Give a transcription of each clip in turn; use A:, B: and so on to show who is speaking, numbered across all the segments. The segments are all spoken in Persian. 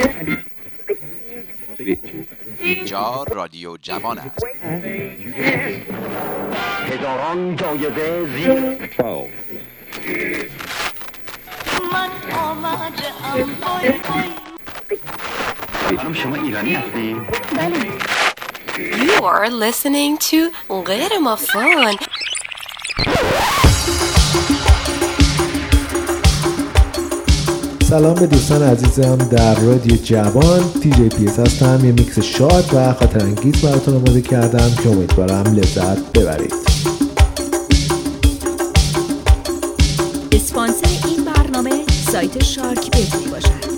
A: اینجا رادیو جوان است.
B: هزاران جایزه زیر
C: من آمدم
B: خانم شما ایرانی هستید؟
C: بله.
D: You are listening to غیر مفهوم.
E: سلام به دوستان عزیزم در رادیو جوان. دی‌جی پی‌اس هستم. یه میکس شاد و خاطر انگیز براتون آماده کردم که امیدوارم لذت ببرید.
F: اسپانسر این برنامه سایت شارک بهتری باشد.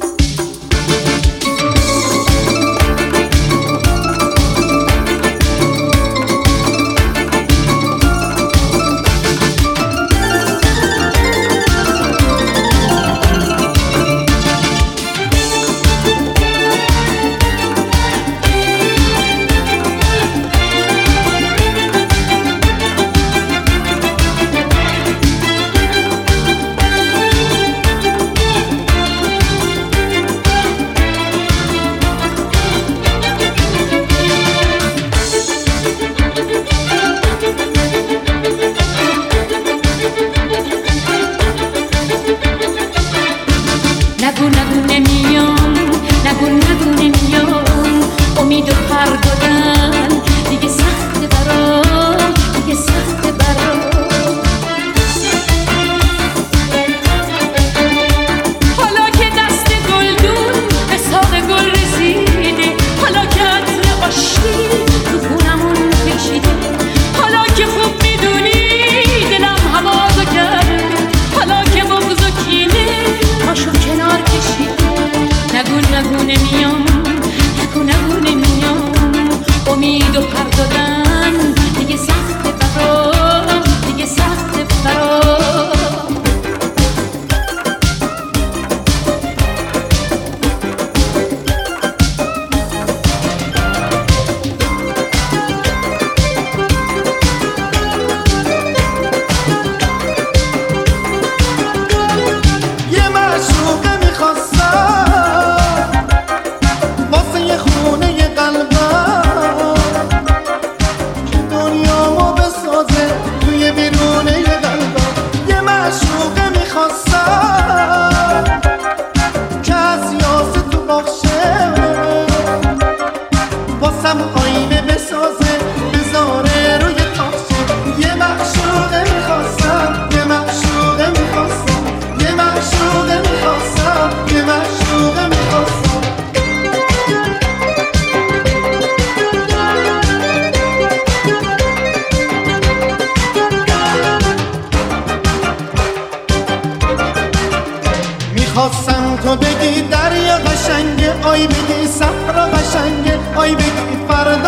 G: خواستم تو بگی دریا قشنگه، آی بگی صحرا قشنگه، آی بگی فردا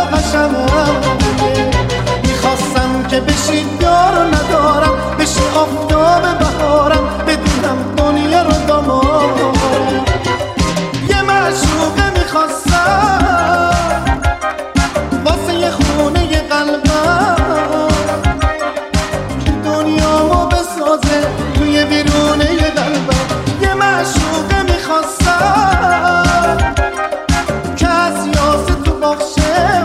G: قشنگه. میخواستم که بشی یارو ندارم، بشی آفتاب بهارم، بدونم دنیا رو دامارم. یه معشوقه میخواستم واسه یه خونه یه قلبم، که دنیامو بسازه توی بیرونه یه قلبم. یه معشوقه میخواستم که از یاسه تو باخشه،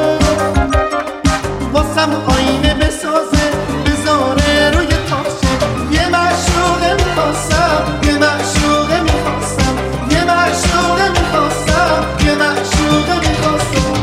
G: واسم آینه بسازه بذاره روی تاخشه. یه معشوقه میخواستم، یه معشوقه میخواستم، یه معشوقه میخواستم، یه معشوقه میخواستم.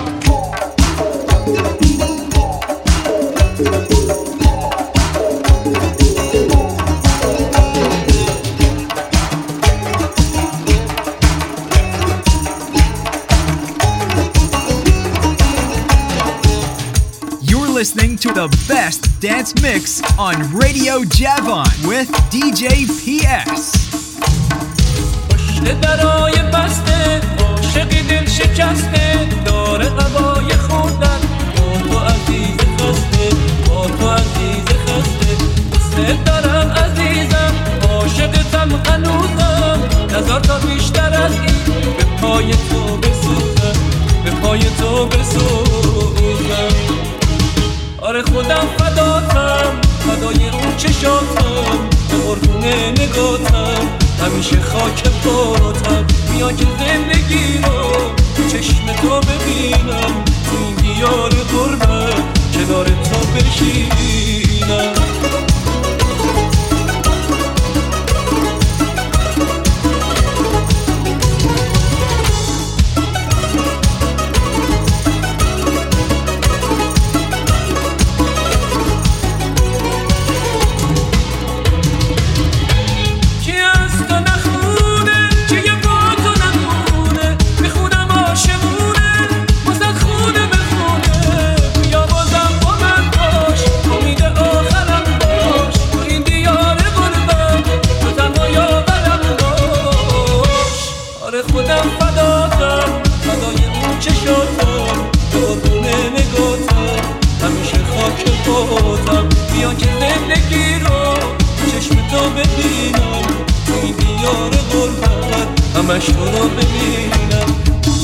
H: Listening to the best dance mix on Radio Javon with DJ PS.
I: پشت درای بسته عاشقی دل شکسته، داره قبای خوردن با تو عزیز خسته، با تو عزیز خسته. دوست دارم عزیزم، عاشقتم هنوزم، نظر تا بیشتر از این به پای تو بسوزم، به پای تو بسوزم. آره خودم فداتم، فدای اون چشاتم، به قربون نگاتم، همیشه خاک پاتم. بیا که زندگی زندگی رو چشم تو ببینم، تو این دیار غربت کنار تو بشینم. خودم فداتم، فدای اون چشاتم، قربونه نگاتم، همیشه خاک پاتم. بیا که زندگی رو چشم تو ببینم، تو این دیار غربت همش تو رو ببینم.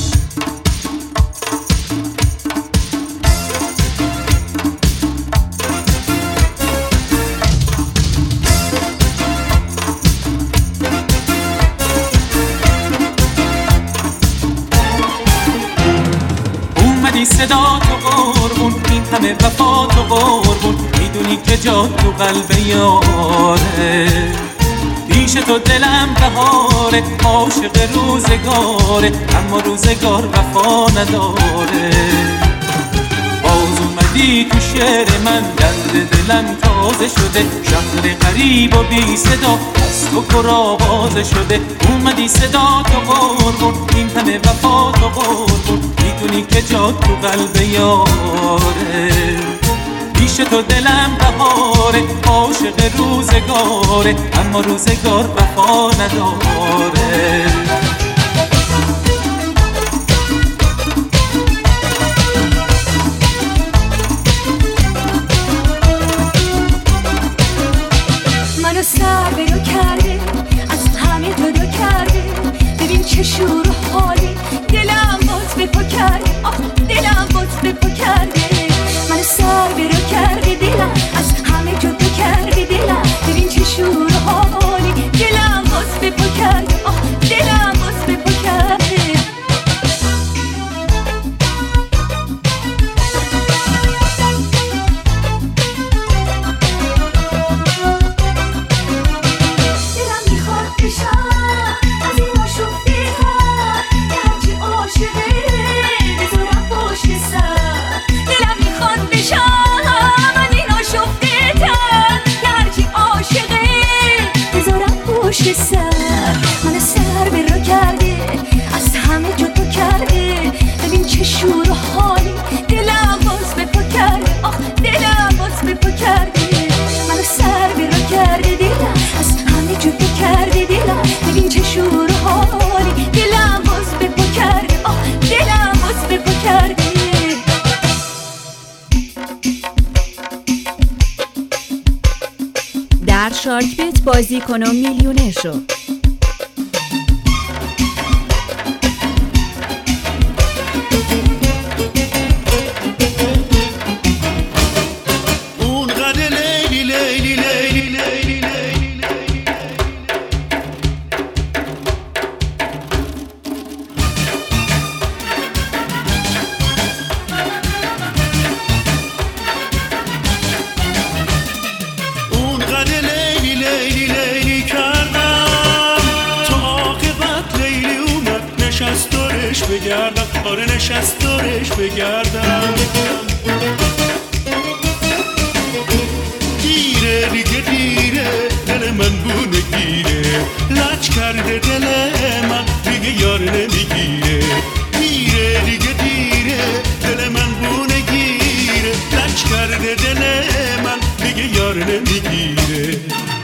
I: صدا تو قربون، این همه وفا تو قربون، میدونی که جا تو قلب یاره. پیش تو دلم بهاره، عاشق روزگاره، اما روزگار وفا نداره. باز اومدی تو شعر من، درد دلم تازه شده، شهر غریب و بی صدا از تو پر آوازه شده. اومدی صدا تو قربون، این همه وفا تو قربون، میدونی که جا تو قلب یاره. پیش تو دلم بهاره، عاشق روزگاره، اما روزگار وفا نداره.
C: منو سر برو کرده، از همه جدا کرده، ببین چه شور و حالی، دلم باز به پا کرده، آه دلم باز به پا کرده. منو سر برو کرده دلم، از همه جدا کرده دلم، ببین چه شور و حالی، دلم باز به پا کرده، آه دلم باز به پا کرده. من سر به رو کرده، از همه جدا کرده، ببین چه شور و حالی، دلم باز به پا کرده، آخ دلم باز به پا کرده. من سر به رو کرده دلم، از همه جدا کرده دلم، ببین چه شور و حالی، دلم باز به پا کرده، آخ دلم باز به پا کرده.
F: در شارک بت بازی کن و میلیونر شو.
J: آره نشست دارش بگردم، دیره دیگه دیره، دل من بونه گیره، لج کرده دل من دیگه یار نمیگیره. دیره دیگه دیره، دل من بونه گیره، لج کرده دل من دیگه یار نمیگیره.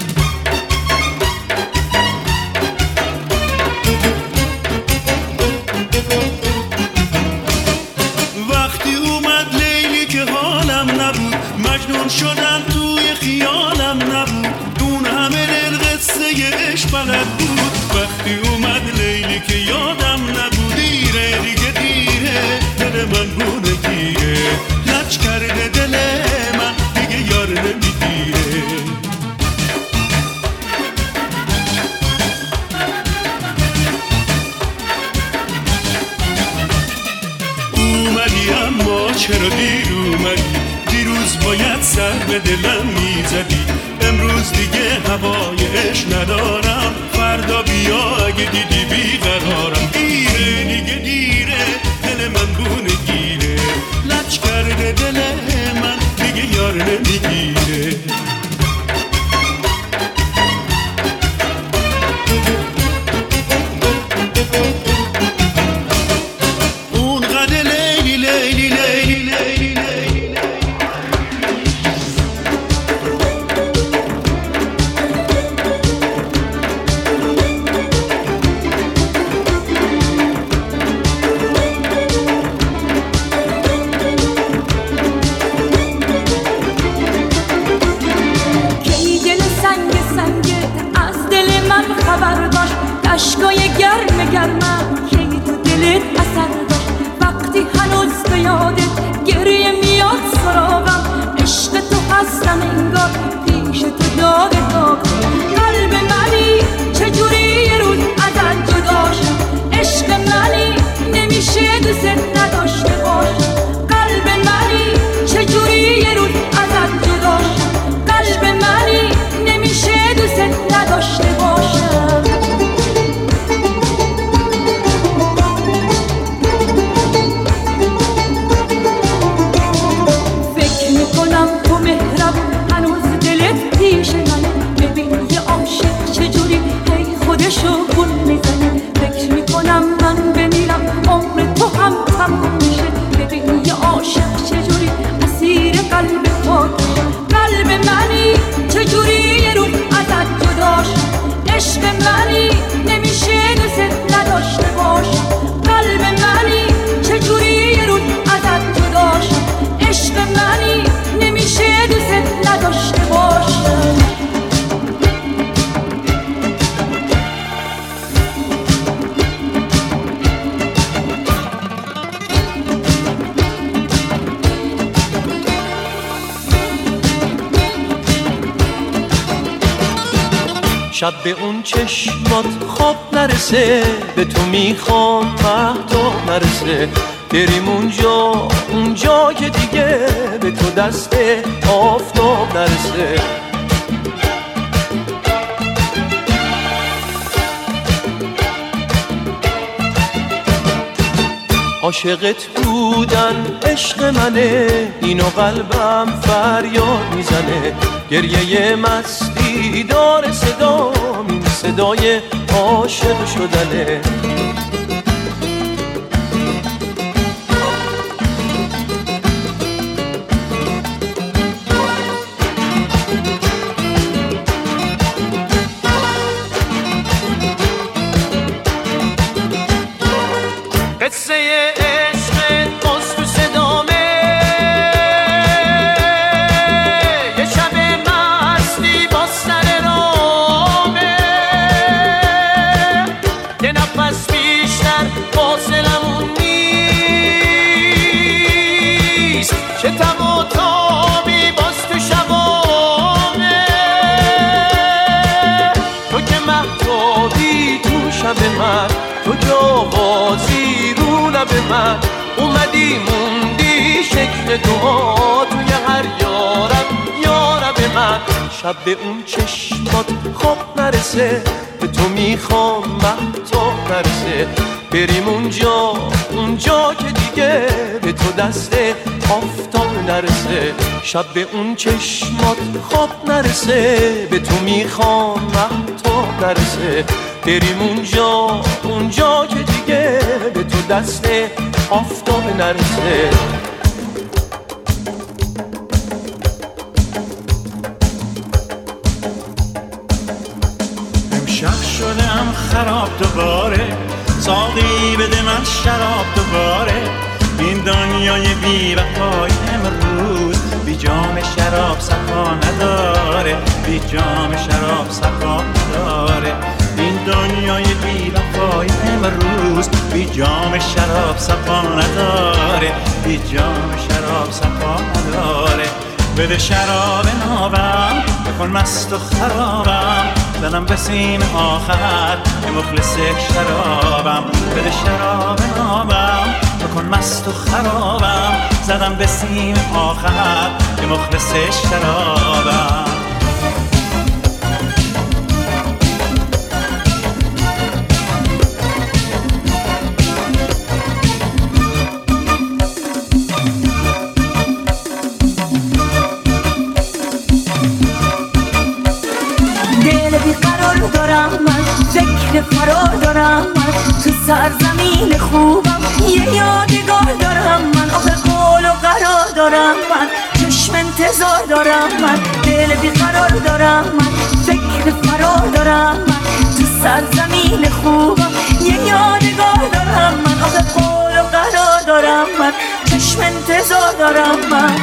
J: مجنون شدم توی خیالم نبود، اون همه دل قصه عشق بلد بود. وقتی اومد چرا دیر اومدی؟ دیروز باید سر به دلم میزدی. امروز دیگه هوای عشق ندارم، فردا بیا اگه دیدی بیقرارم. دیره دیگه دیره، دل من بونه گیره، لچ کرده دل من دیگه یار نمیگیره. اون قد لیلی لیلی لیلی لیلی لیلی
C: اشکای گرم گرمم که تو دلت اثر داشت. وقتی هنوز به یادت گریه میاد سراغم، عشق تو هستم انگار پیش تو داغ داغ. قلب منی چجوری یه روز ازت جدا شد؟ عشق منی نمیشه دوست نداشته باشم. قلب منی چجوری یه روز ازت جدا شد؟ قلب منی نمیشه دوست نداشته باشم. خودشو گل میزنه، فکر میکنم من بمیرم عمر تو هم تموم میشه. ببین یه عاشق چجوری اسیر قلب پاکشه. قلب منی چجوری یه روز ازت جدا شد؟ عشق منی نمیشه دوست نداشته باشم. قلب منی چجوری یه روز ازت جدا شد؟ عشق منی نمیشه دوست نداشته باشم.
K: شب به اون چشمات خواب نرسه، به تو میخوام مهتاب نرسه. بریم اونجا که دیگه به تو دست آفتاب نرسه. عاشقت بودن عشق منه، اینو قلبم فریاد میزنه. گریه مستی داره صدام، این صدای عاشق شدنه. قصه عشق باز تو صدامه، یه شب مستی با سر رامه. یه نفس بیشتر فاصلمون نیست، چه تب و تابی باز تو شبامه. تو که مهتابی تو شب من، تو که آوازی رو لب من. اومدی موندی شکل دعا توی هر یارب من. شب به اون چشمات خواب نرسه، به تو میخوام مهتاب نرسه. بریم اونجا که دیگه به تو دست آفتاب نرسه. شب به اون چشمات خواب نرسه، به تو میخوام مهتاب نرسه. بریم اونجا که دیگه به تو دست آفتاب نرسه.
J: امشب شدم خراب دوباره، ساقی بده من شراب دوباره. این دنیای بی وفای امروز بی جام شراب صفا نداره، بی جام شراب صفا نداره. این دنیای بی وفای امروز بی جام شراب صفا نداره، بی جام شراب صفا نداره. بده شراب نابم، بکن مست و خرابم، زنم به سینه آخر که مخلص شرابم. بده شراب نابم،
L: نکن مست و خرابم، زدم به سیم آخر که مخلص شرابم.
C: دل بیقرار دارم من، فکر فرار دارم من، تو سرزمین خوبم یه یادگار دارم من. آخه قول و قرار دارم من، چشم انتظار دارم من. دل بیقرار دارم من، فکر فرار دارم من، تو سرزمین خوبم یه یادگار دارم من. آخه قول و قرار دارم من، چشم انتظار دارم من.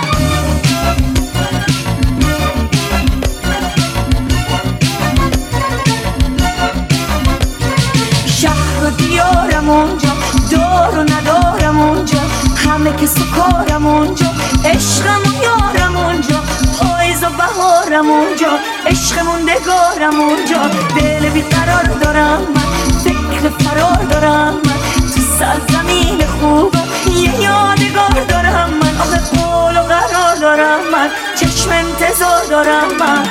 C: شهر و دیارم اونجا، دار و ندارم اونجا، همه که سکارم اونجا، عشقم و یارم اونجا، پاییز و بهارم اونجا، عشق موندگارم اونجا. دل بیقرار دارم من، فکر فرار دارم من، تو سرزمین خوبم یه یادگار دارم من. آخه قول و قرار دارم من، چشم انتظار دارم من.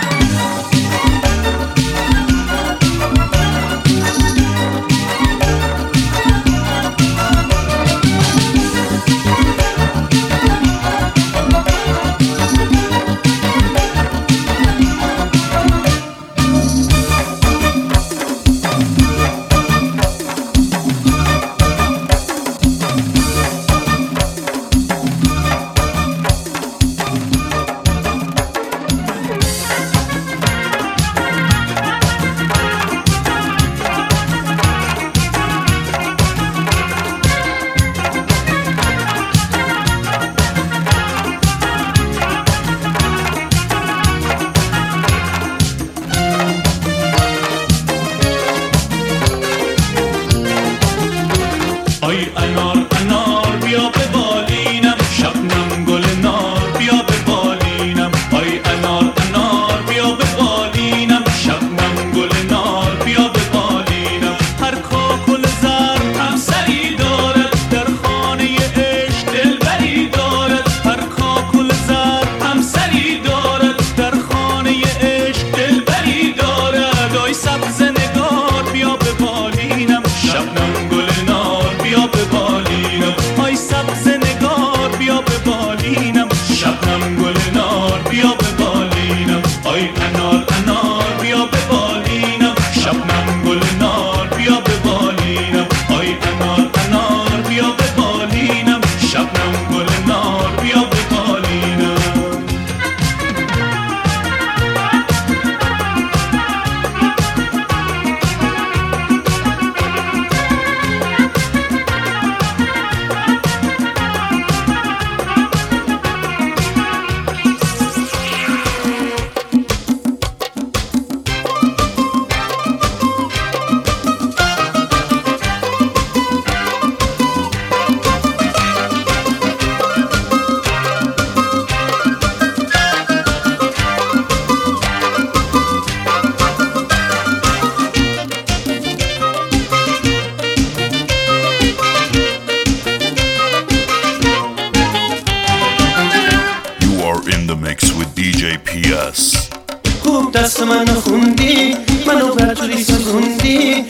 K: خوب دست منو خوندی، منو برجوری سزوندی.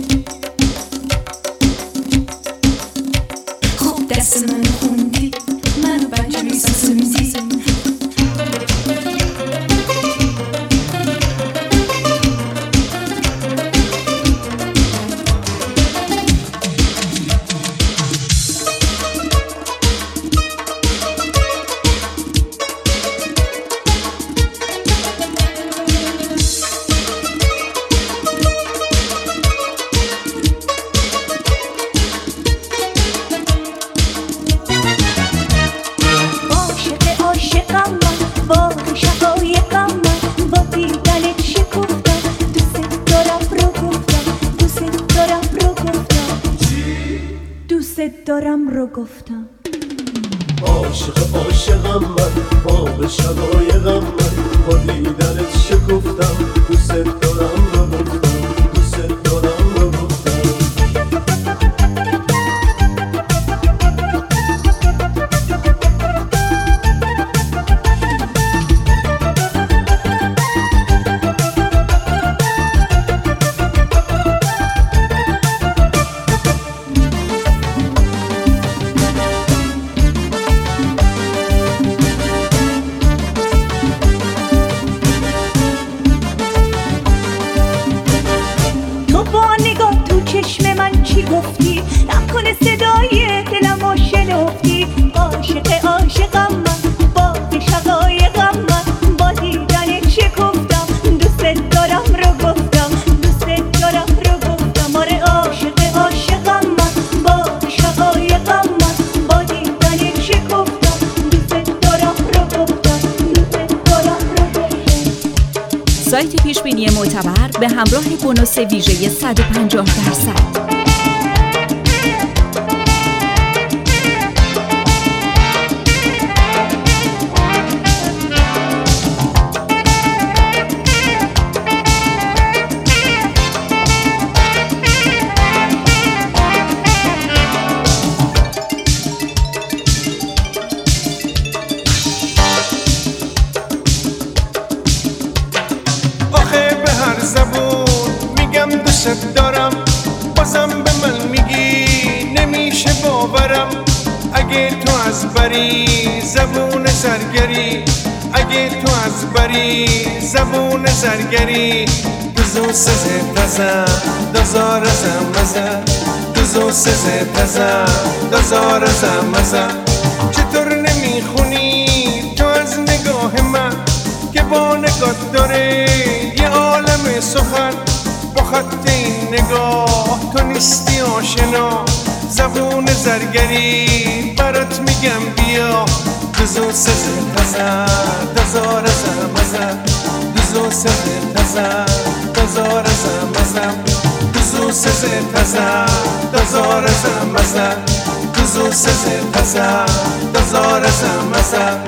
C: خوب دست منو خوندی، منو برجوری سزوندی. دارم رو گفتم
M: عاشقم من، آب شقایقم من، با دیدنت شکفتم، دوست دارم رو گفتم، دوست دارم رو گفتم.
F: به همراه بونوس ویژه 150%.
N: دارم بازم به من میگی نمیشه باورم. اگه تو از بری زبون زرگری، اگه تو از بری زبون زرگری، دوزو سزه تزم دازار زمزم، دوزو سزه تزم دازار زمزم. چطور نمیخونی تو از نگاه من که با نگاه داره یه عالم سخن؟ با خط این نگاه تو نیستی آشنا، زبون زرگری برات میگم بیا. دوزو سزه تزم دازار زمزم، دوزو سزه تزم دازار زمزم، دوزو سزه تزم دازار زمزم، دوزو سزه تزم دازار زمزم.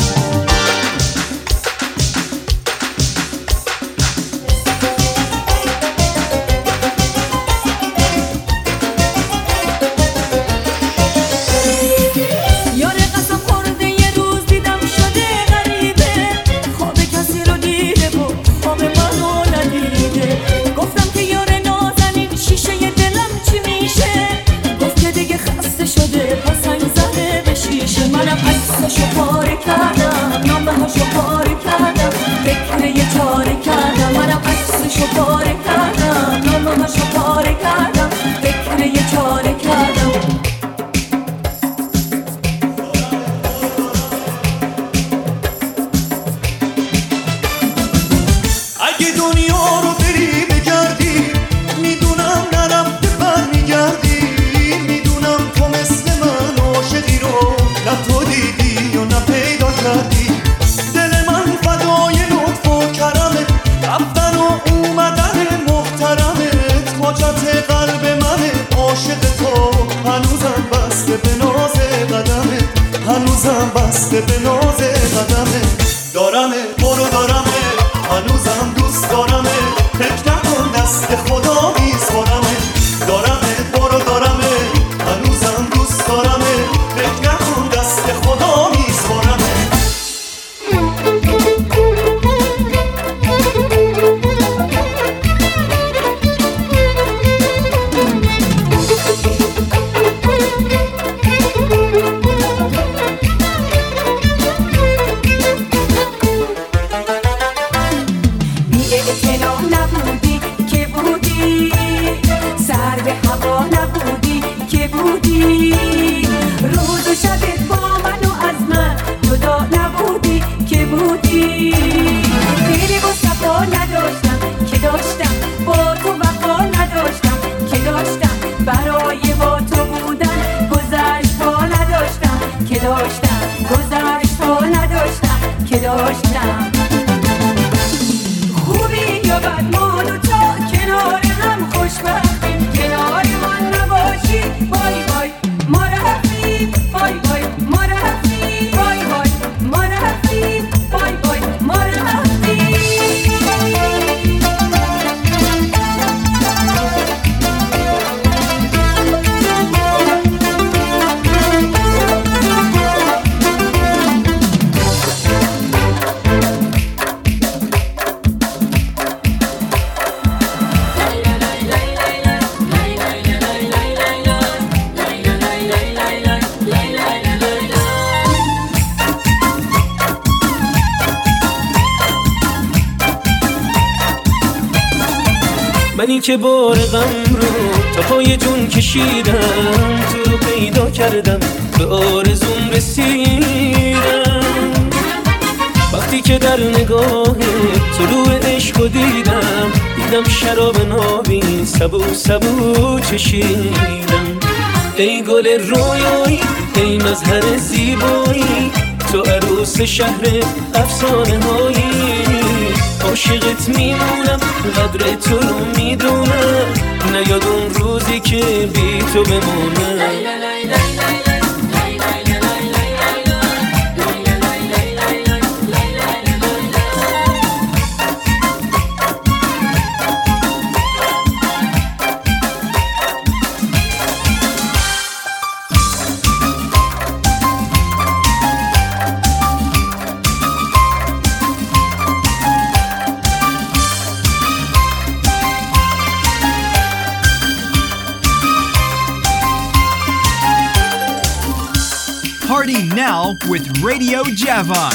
O: منی که بار غم رو تا پای جون کشیدم، تو رو پیدا کردم به آرزوم رسیدم. وقتی که در نگاه طلوع عشق رو دیدم، دیدم شراب نابی سبو سبو چشیدم. ای گل رویایی ای مظهر زیبایی، تو عروس شهر افسانه هایی. عاشقت میمونم قدر تو رو میدونم نیاد اون روزی که بی تو بمونم
H: Party now with Radio Javon.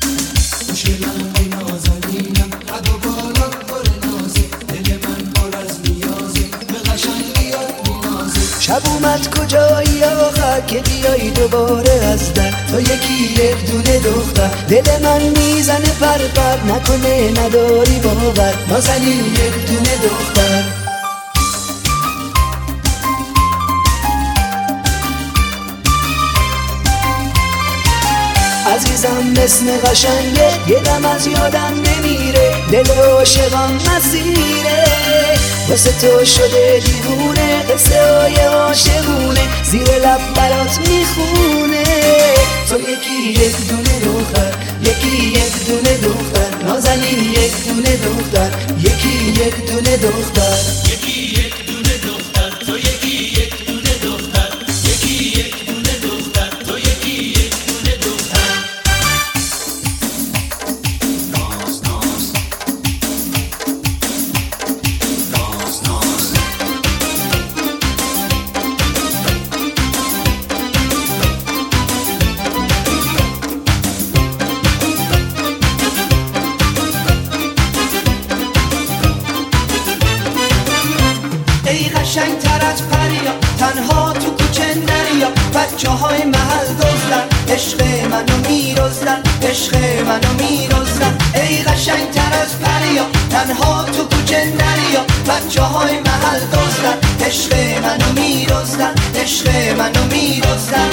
P: شب اومد کجایی آخر که بیایی دوباره از در تو یکی یک دونه دختر دل من میزنه پر نکنه نداری باور نازنین یک دونه دختر عزیزم اسم قشنگه یه دم از یادم نمیره دل عاشقم مسیره واسه تو شده دیوونه قصه های عاشقونه زیر لب برات میخونه تو یکی یک دونه دختر یکی یک دونه دختر نازنین یک دونه دختر یکی یک دونه دختر یکی یک دونه دختر تو یکی یک دونه دختر یکی یک دونه دختر تو یکی یک دونه دختر قشنگ تر از پریا تنها تو کوچه نریا بچه های محل دزدن عشق منو میرزدن عشق منو میرزدن ای قشنگ تر از پریا تنها تو کوچه نریا بچه های محل دزدن عشق منو میرزدن عشق منو میرزدن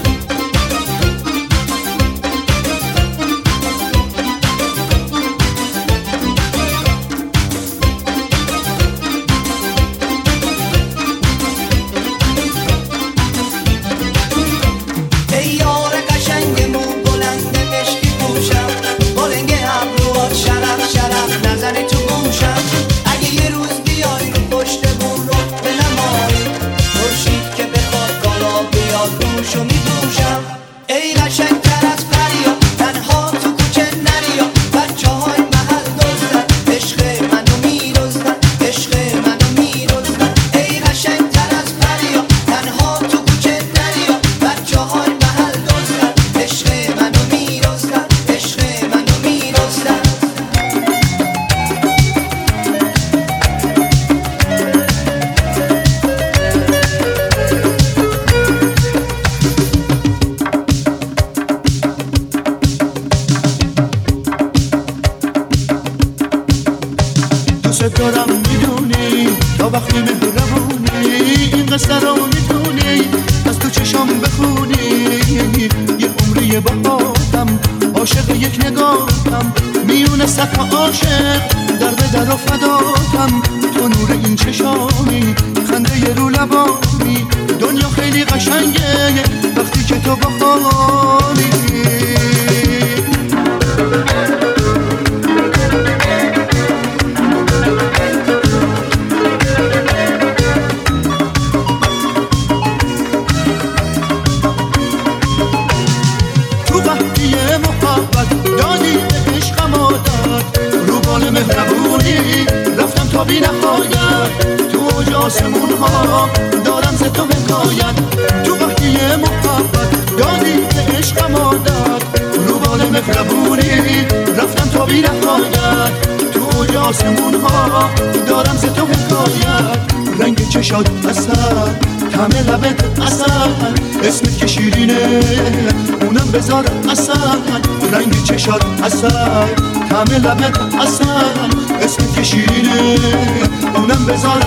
J: همه لبت اصل اسمت که شیرینه اونم بذار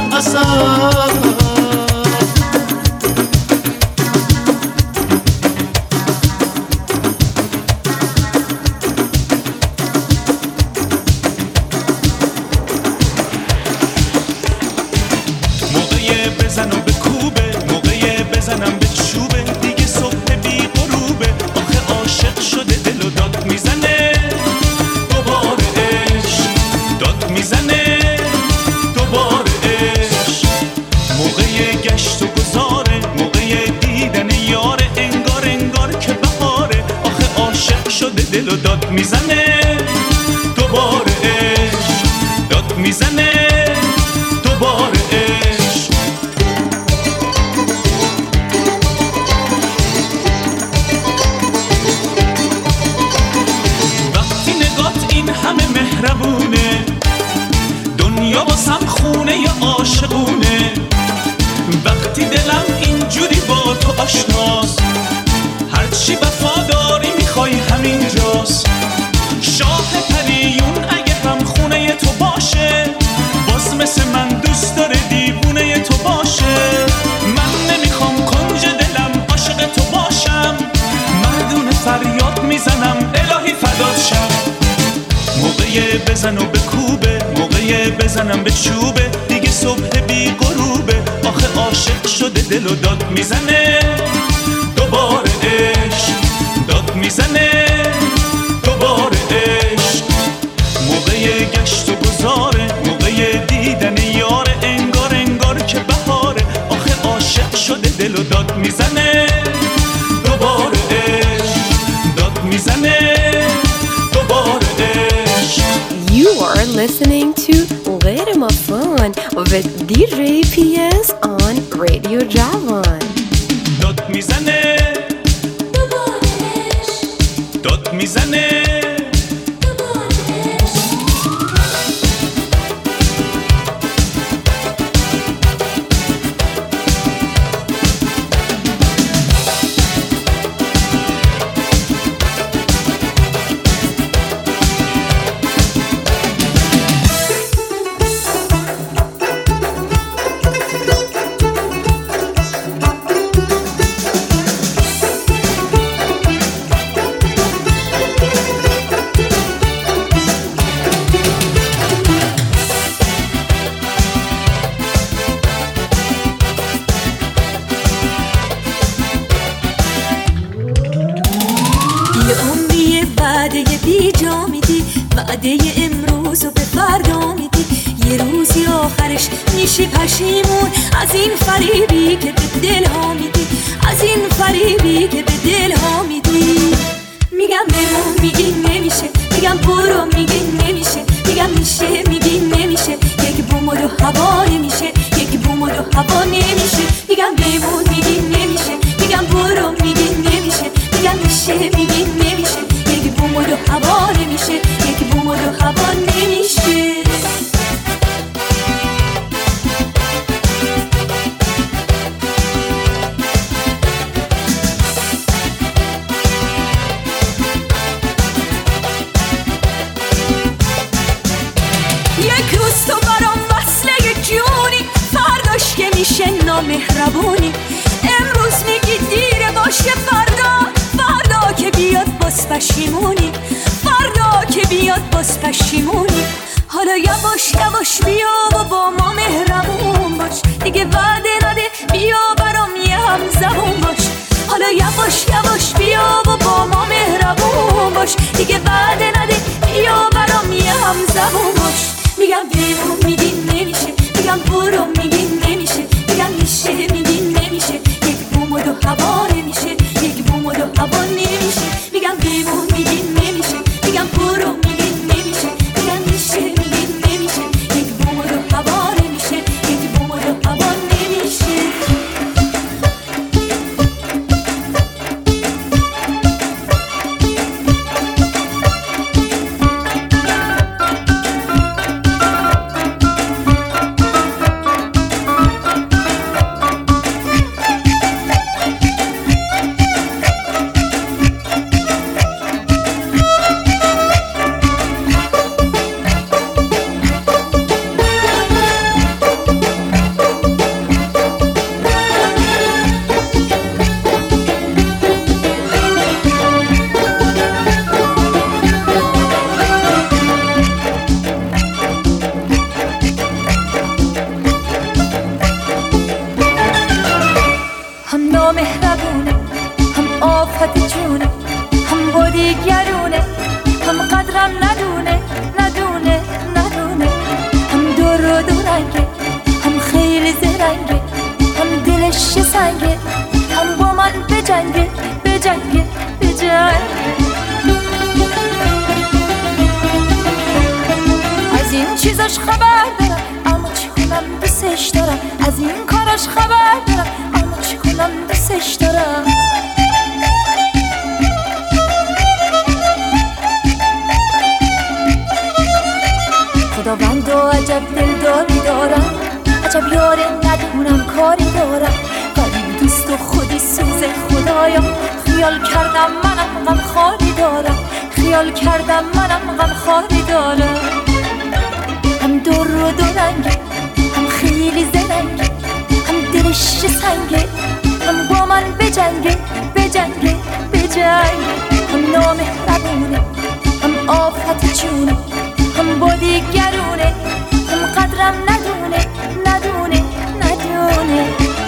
J: اصل دل و داد میزنه دوباره عشق داد میزنه دوباره عشق وقتی نگات این همه مهربونه دنیا واسم خونه ی عاشقونه وقتی دلم اینجوری با تو آشناست هرچی وفاداری میخوای همینجاست شاه پریون اگه هم خونه تو باشه باز مثل من دوست داره دیوونه تو باشه من نمیخوام کنج دلم عاشق تو باشم مردونه فریاد میزنم الهی فدات شم موقع بزن و بکوبه موقع بزنم به چوبه دیگه صبح بی غروبه آخه عاشق شده دل و داد میزنه دوباره عشق داد میزنه دوباره عشق موقع گشت و گذاره موقع دیدن یاره انگار انگار که بهاره آخه عاشق شده دل و داد میزنه دوباره عشق داد میزنه دوباره عشق.
D: You are listening to غیر مفهوم with DJ PS on Radio Javan.
J: داد میزنه داد میزنه
C: وعده امروز و به فردا میدی یه روزی آخرش میشی پشیمون از این فریبی که به دل ها میدی از این فریبی که به دل ها میدی میگم بمون میگی نمیشه میگم برو میگی نمیشه میگم میشه میگی نمیشه یک بوم و دو هوا نمیشه یک بوم و دو هوا نمیشه میگم بمون میگی نمیشه میگم برو میگی نمیشه میگم میشه میگی نمیشه یک بوم و دو هوا نمیشه یک بوم و دو هوا نمیشه یک روز تو برام وصله جونی فرداش که میشه نامهربونی امروز میگی دیره باشه فردا که بیاد باز پشیمونی فردا که بیاد باز پشیمونی حالا یواش یواش بیا و با ما مهربون باش دیگه وعده نده بیا برام یه هم زبون باش حالا یواش یواش بیا و با ما مهربون باش دیگه وعده نده بیا برام یه هم زبون باش میگم بمون میگی نمیشه میگم برو میگی نمیشه میگم میشه میگی نمیشه یک بوم و دو هوا نمیشه یک بوم و دو هوا نمیشه میگم بمون میگی نمیشه میگم برو میگی نمیشه میگم میشه میگی نمیشه یک بوم و دو هوا نمیشه یک بوم و دو هوا نمیشه مهربونه هم آفت جونه هم بودیگرونه هم قدرم ندونه هم دور و دورنگه هم خیلی زرنگه هم دلش سنگه هم با من بجنگه ازش خبر دارم، اما چی کنم دوستش دارم. خداوندو عجب دلداری دارم، عجب یاره ندونم کاری دارم. غریب دوست و خودی سوز خدایا، خیال کردم منم غم خاری دارم، خیال کردم منم غم خاری دارم. هم دور و دورنگه، هم خیلی زرنگه، هم دلش سنگه، هم با من بجنگه بجنگه بجنگه. هم نامهربونه، هم آفت جونه، هم با دیگرونه، هم قدرم ندونه ندونه ندونه.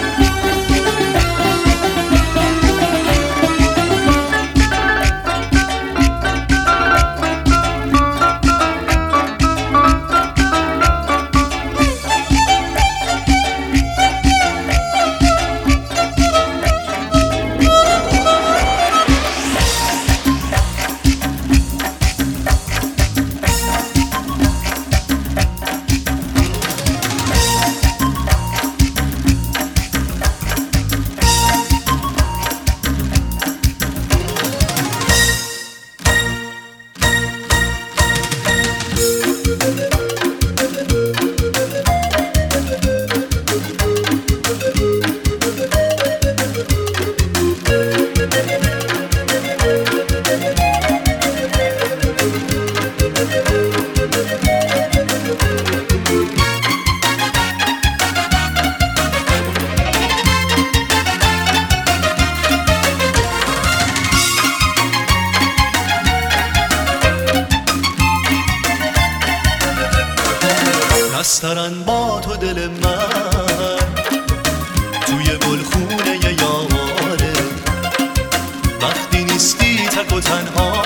Q: نسترن با تو دل من توی گلخونه یاره، وقتی نیستی تک و تنها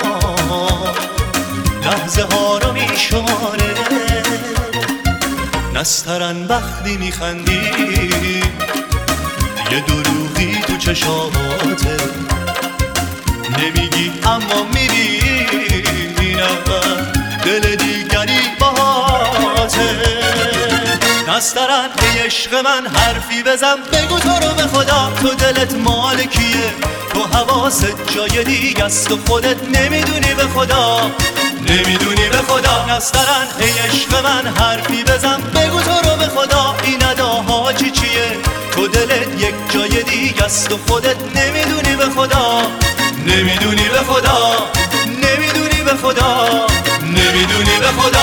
Q: لحظه ها رو میشماره. نسترن وقتی میخندی یه دروغی تو چشاته، نمیگی اما میبینم دل دیگری باهاته. نسترن ای عشق من حرفی بزن، بگو تو رو به خدا تو دلت مال کیه، تو حواست جای دیگه است و خودت نمیدونی به خدا نمیدونی به خدا. نسترن ای عشق من حرفی بزن، بگو تو رو به خدا این اداها چیه، تو دلت یک جای دیگه است و خودت نمیدونی به خدا نمیدونی به خدا نمیدونی به خدا نمیدونی به خدا.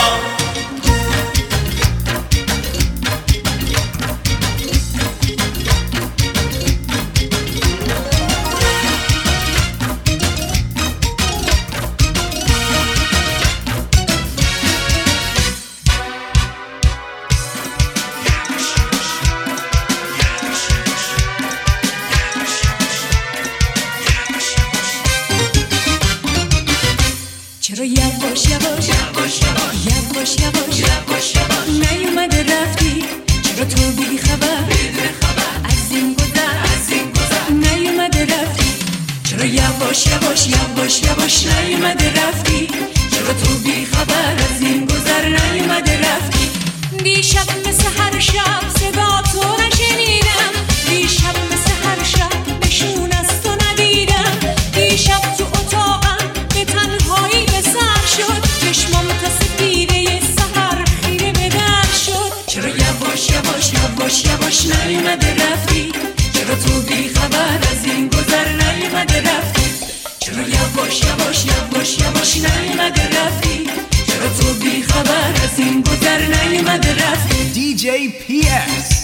C: چرا یواش یواش یواش یواش نیومده رفتی، چرا تو بی خبر از این گذر نیومده رفتی، چرا یواش یواش یواش نیومده رفتی، چرا تو بی خبر از این گذر نیومده رفتی. دیشب مثل هر شب صدا تو نشنیدم، دیشب مثل هر شب نشون از تو ندیدم، دیشب تو اتاقم به تنهایی به سر شد، چشمام تا سپیده سحر خیره به در شد. چرا یواش یواش یواش نیومده رفتی، چرا تو بی خبر از این گذر نیومده رفتی، چرا یواش یواش نیومده رفتی، چرا تو بی خبر از این گذر نیومده رفتی.
H: DJ PS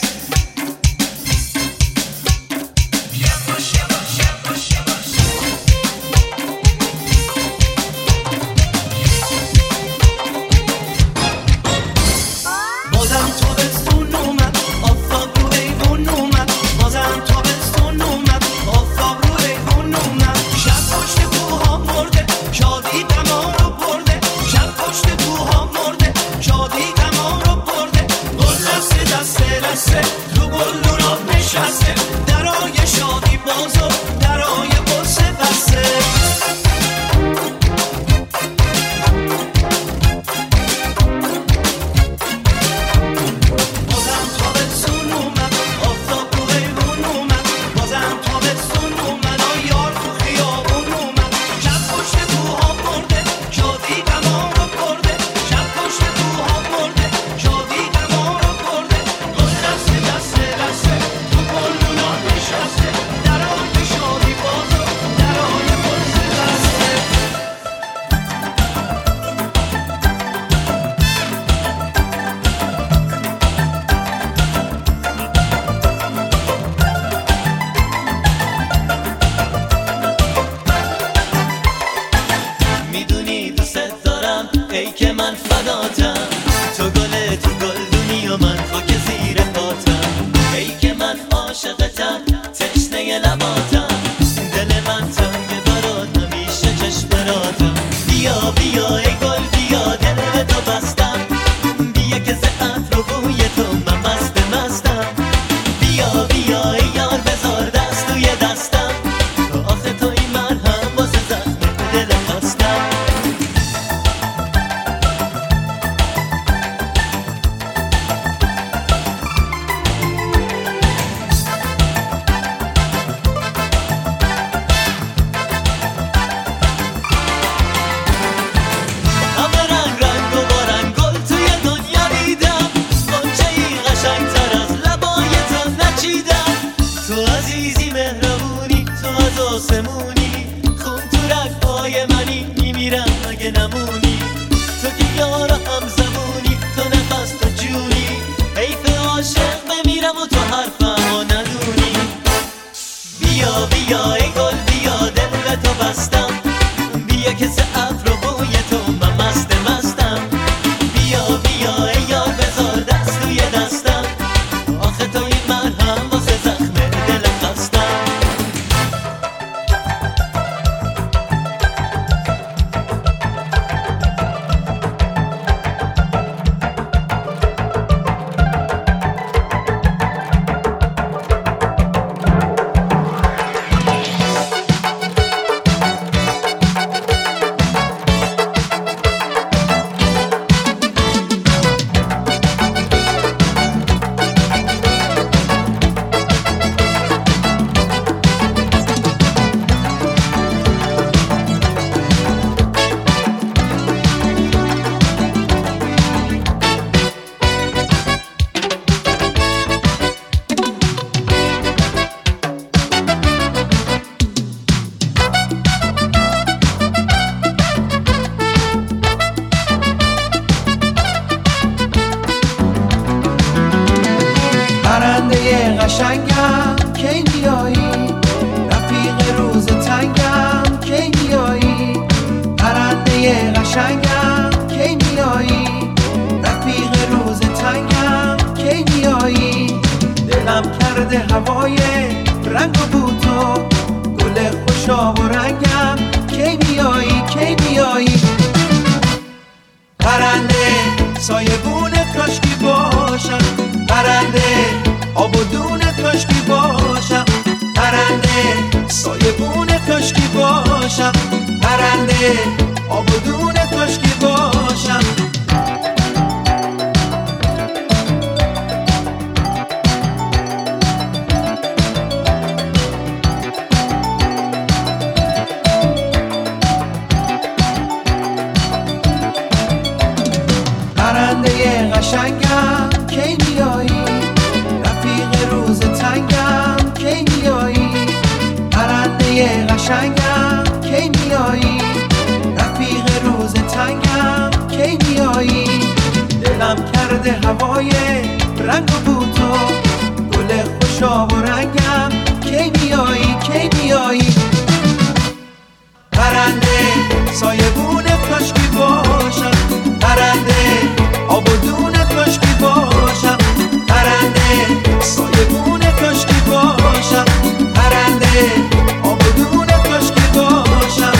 R: آسمونی خون تو رگ‌های منی میمیرم اگه نمونی تو که یار هم زمونی تو نفس تو جونی حیف عاشق بمیرم و تو حرفمو ندونی بیا بیا ای گل بیا دل تو بستم بیا که سه ابر و بوی تو من مستم بیا بیا ای یار بذار دست توی دستم آخه تو این مرهم واسه زخم دلم خستم
P: قشنگم کی میایی رفیق روز تنگم کی میایی پرنده قشنگم کی میایی رفیق روز تنگم کی میایی دلم کرده هوای رنگ و بوتو گل خوشاب و رنگم کی میایی کی میایی پرنده سایبونه کاشکی باشم پرنده آب و دونه کاشکی باشم پرنده سایبونه کاشکی باشم پرنده آب و دونه کاشکی باشم پرنده قشنگم کی میایی رفیق روز تنگم کی میایی پرنده قشنگم کی میایی رفیق روز تنگم کی میایی دلم کرده هوای رنگ و بوتو گل خوشاب و رنگم کی میایی کی میایی پرنده سایبونه کاشکی باشم پرنده آب و دونه کاشکی باشم پرنده سایبونه کاشکی باشم پرنده آب و دونه کاشکی باشم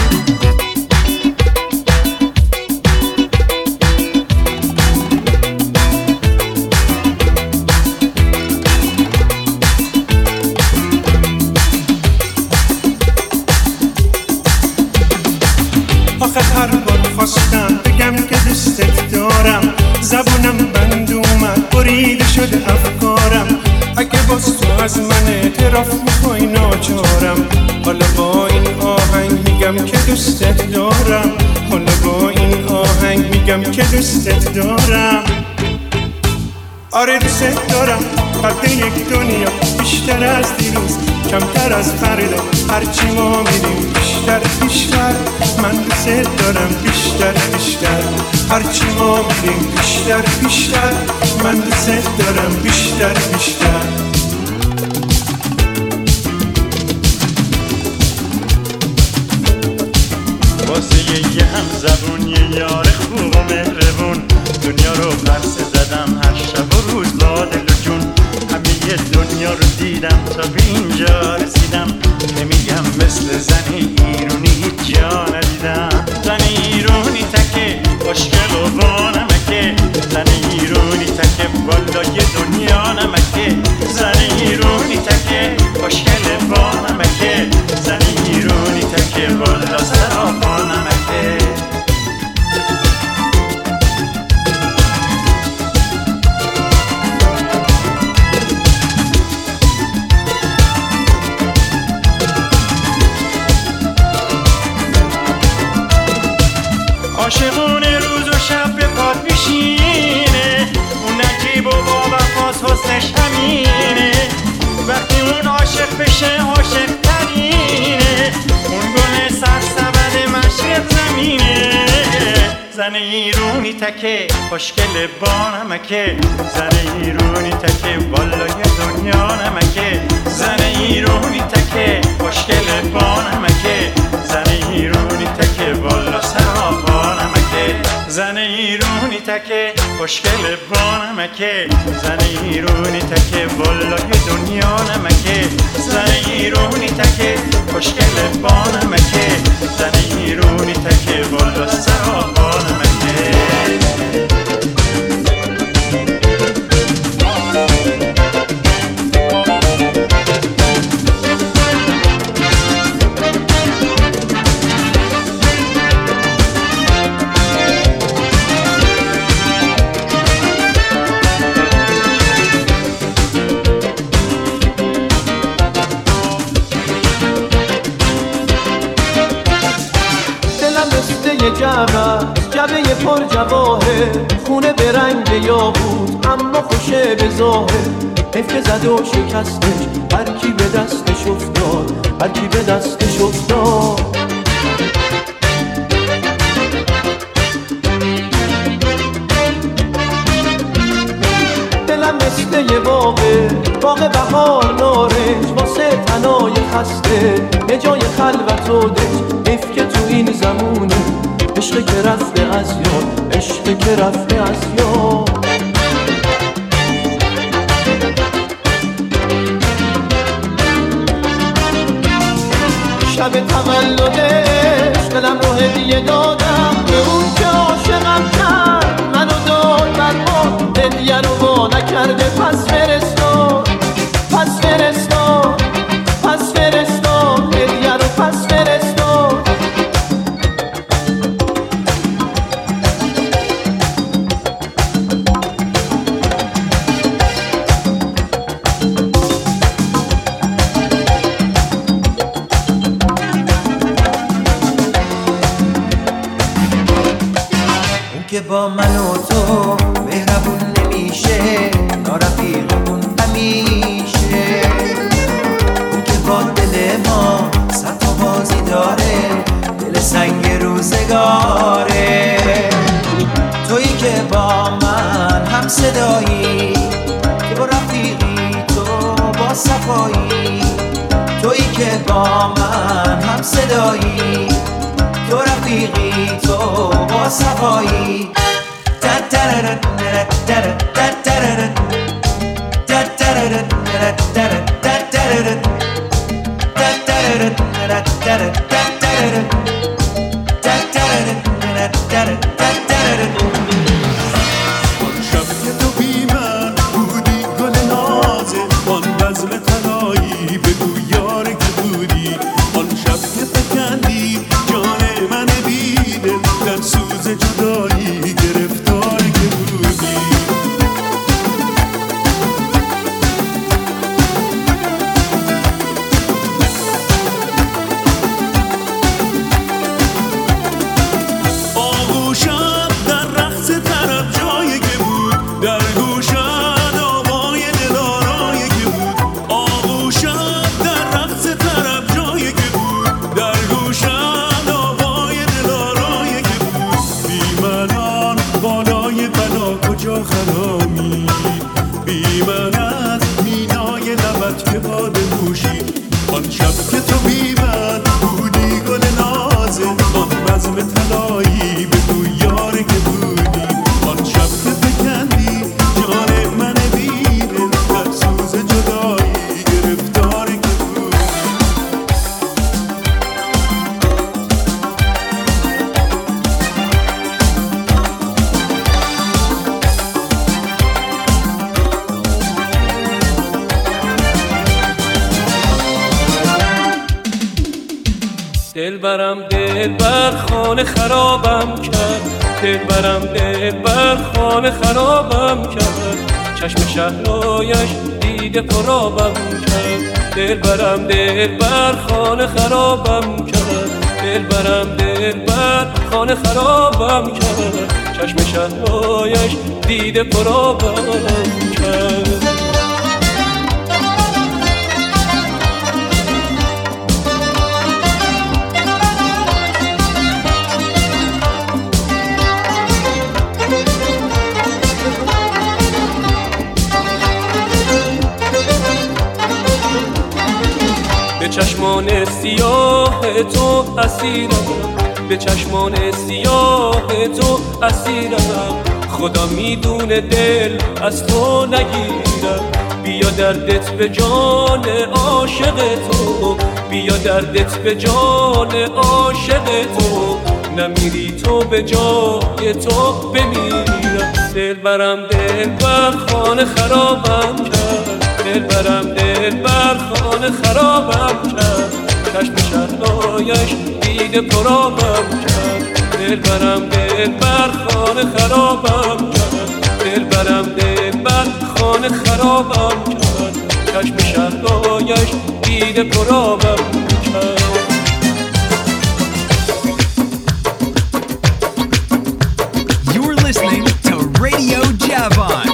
N: آخه هر بار خواستم بگم که دوستت دارم زبونم بند اومد بریده شده افکارم اگه باز تو از من اعتراف میخوای ناچارم حالا با این آهنگ میگم که دوستت دارم حالا با این آهنگ میگم که دوستت دارم آره دوستت دارم فرد یک دنیا بیشتر از دیروز کمتر از فردا هرچی ما میریم بیشتر بیشتر من دوست دارم بیشتر بیشتر هرچی ما میریم بیشتر بیشتر من دوست دارم بیشتر بیشتر
J: واسه یه هم زبون یه یار خوب و مهربون دنیا رو قرصه زدم هر شب و روز با دل و جون همه دنیا رو دیدم تا به اینجا رسیدم نمیگم مثل زن ایرونی هیچ جا ندیدم زن ایرونی تکه خوشگل و با نمکه زن ایرونی تکه بالای دنیا نمکه زن ایرونی تکه خوشگل با نمکه زن ایرونی تکه بالا سرا با نمکه عاشقونه روز و شب به پاد میشینه اون نجیب و با وفاس حسنش همینه وقتی اون عاشق بشه عاشق ترینه
L: زن ایرونی تکه خوشگل با نمکه زن ایرونی تکه بالای دنیا نمکه زن ایرونی تکه خوشگل با نمکه زن ایرونی تکه بالا سرها با نمکه زن ایرونی تکه خوشگل با نمکه زن ایرونی تکه بالای دنیا نمکه زن ایرونی تکه خوشگل با نمکه زن ایرونی تکه بالا سرها با نمکه
K: جبه پر جواهر خونه به رنگ یاقوت اما خوشه به ظاهر حیف که زد و شکستش هر کی به دستش افتاد هر کی به دستش افتاد دلم مثل یه باغ بهار نارنج واسه تنای خسته یه جای خلوت و دشت حیف که تو این زمونه عشق که رفته از یاد عشق که رفته از یاد شب تولدش دلم رو هدیه دادم به اون که عاشقم کرد منو داد بر ما هدیه رو وا نکرده پس فرستاد پس فرستاد پس فرستاد هدیه رو پس فرستاد
S: که با من و تو مهربون نمیشه نارفیقمون همیشه اون که با دل ما صد تا بازی داره دل سنگ روزگاره تویی که با من هم صدایی تو رفیقی تو با صفایی تویی که با من هم صدایی تو رفیقی تو با صفایی
J: شب که تو بی من بودی گل نازه آن بزم تنایی بگو یار که بودی آن شب که فکندی جان من بیدل در سوز جدایی گرفتار که بودی آغوشم در رقص طرب جایی که بود در گوشم آوای دلارایی که بود آغوشم در رقص طرب جایی که بود در گوشم آوای دلارایی که بود بی منان بالای بلا کجا خرامی بی من از مینای لبت که باده موشی آن شب که تو بی من بودی گل نازه آن بزم طلایی بگو یار که بودی آن شب که فکندی جان من بیدل در سوز جدایی گرفتار که بودی
O: دلبرم دلبر خانه خرابم کرد دلبرم دلبر خانه خرابم کرد چشم شهرایش دیده پرابم کرد دلبرم دلبر خانه خرابم کرد دلبرم دلبر خانه خرابم کرد چشم شهرایش دیده پرابم کرد سیاه تو اسیرم، به چشمان سیاه تو اسیرم. خدا میدونه دل از تو نگیرم. بیا دردت به جان عاشق تو، بیا دردت به جان عاشق تو. نمیری تو به جای تو بمیرم. دلبرم دلبر خانه خرابم کرد، دلبرم دلبر خانه خرابم کرد. چشم شهلایش دیده پرابم کرد. دلبرم دلبر خانه خرابم کرد، دلبرم دلبر خانه خرابم کرد. چشم شهلایش دیده پرابم کرد.
H: You're listening to Radio Javon.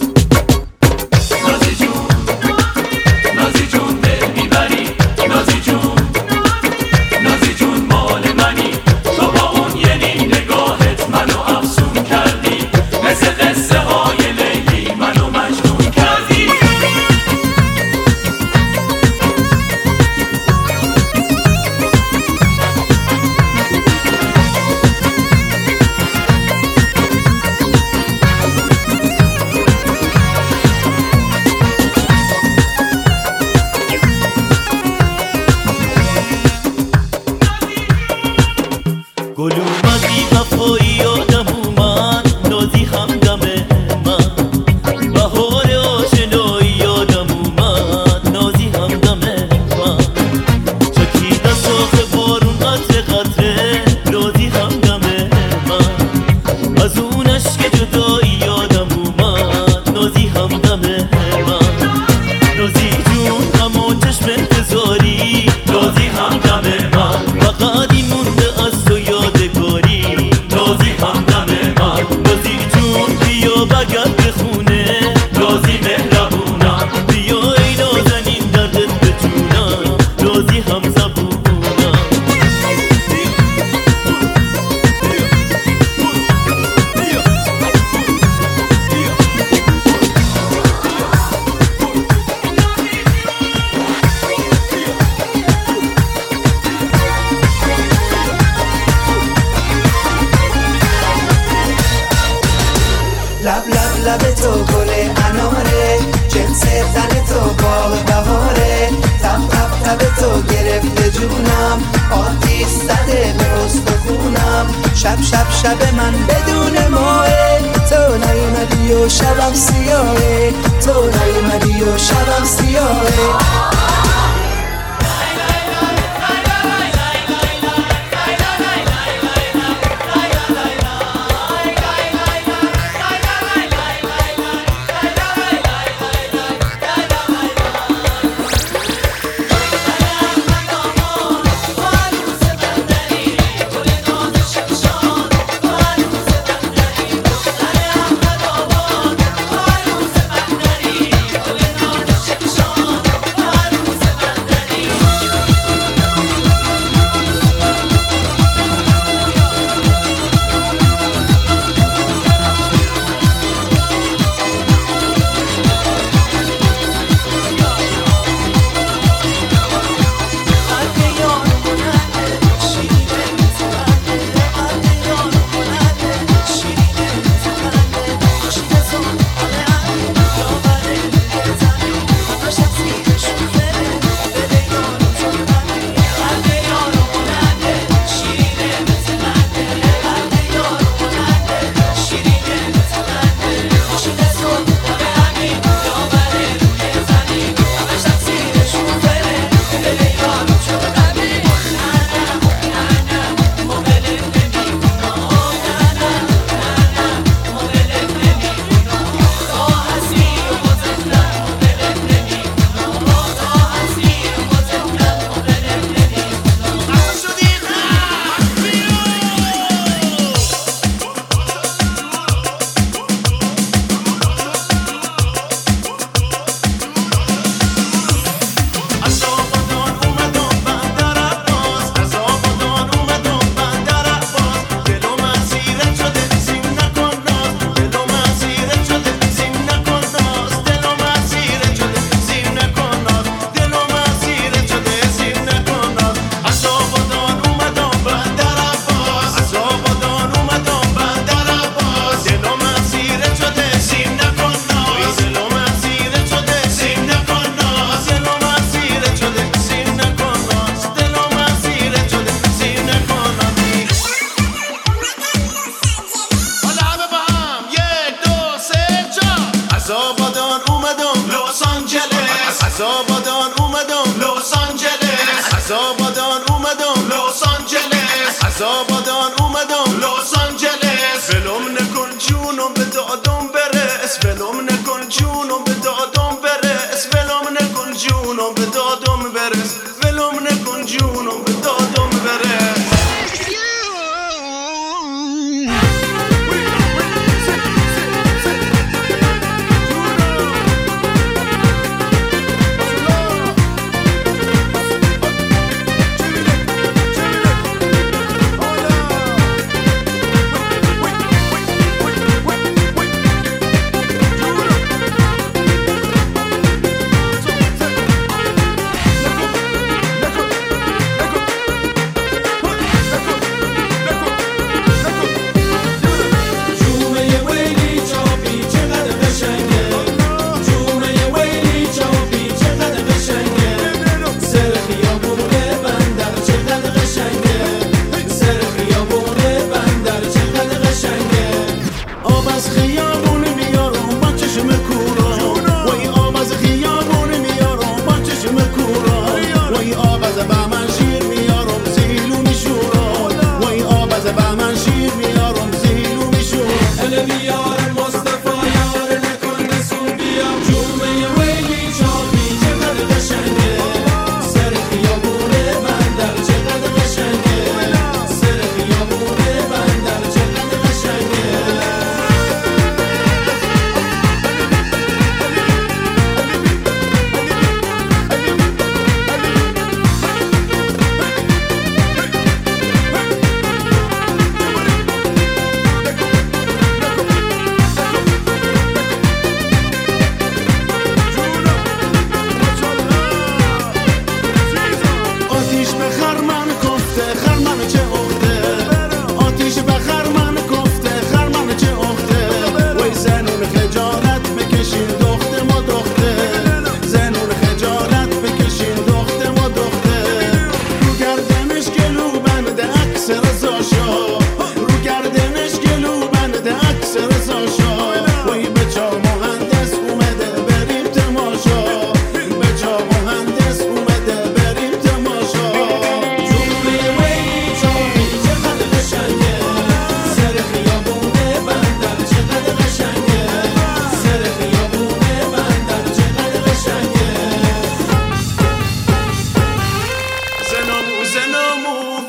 P: شب من بدون ماه تو نیومدی و شبم سیاهه، تو نیومدی و شبم سیاهه.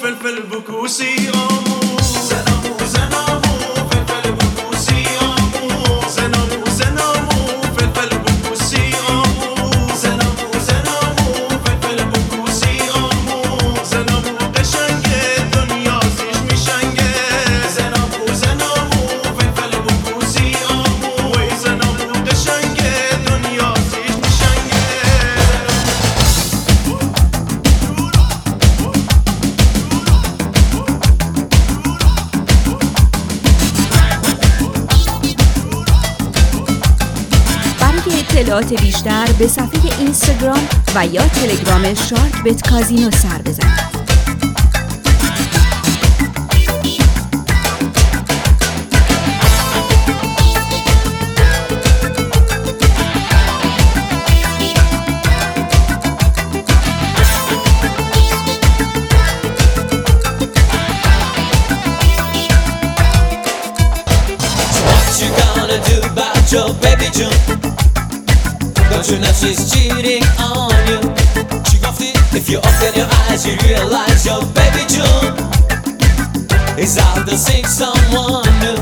J: فلفل بکوسی آمو زنامو زنامو فلفل بکوسی آمو زنامو زنامو فلفل بکوسی آمو زنامو زنامو فلفل بکوسی آمو زنامو قشنگه دنیا زیش میشنگه زنامو زنامو فلفل بکوسی آمو وی زنامو قشنگه دنیا زیش میشنگه
F: اطلاعات بیشتر به صفحه اینستاگرام و یا تلگرام شارک بت کازینو سر بزنید.
R: Your baby June, don't you know she's cheating on you? She got it. If you open your eyes, you realize your baby June is out to seek someone new.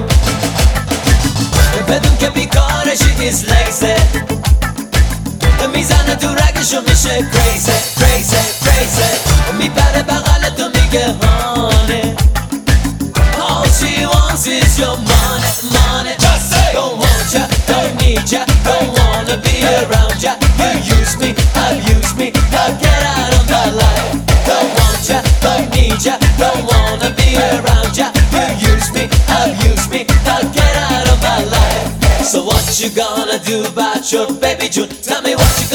R: بدون که بیکاره she is lazy. میزنه تو رگشو میشه crazy, crazy, crazy. میپره بغل تو میگه honey. All she wants is your money, money. Just say, don't want ya, don't need ya, don't wanna be around ya. You use me, abuse me, now get out of my life. Don't want ya, don't need ya, don't wanna be around ya. You use me, abuse me, now get out of my life. So what you gonna do about your baby June? Tell me what you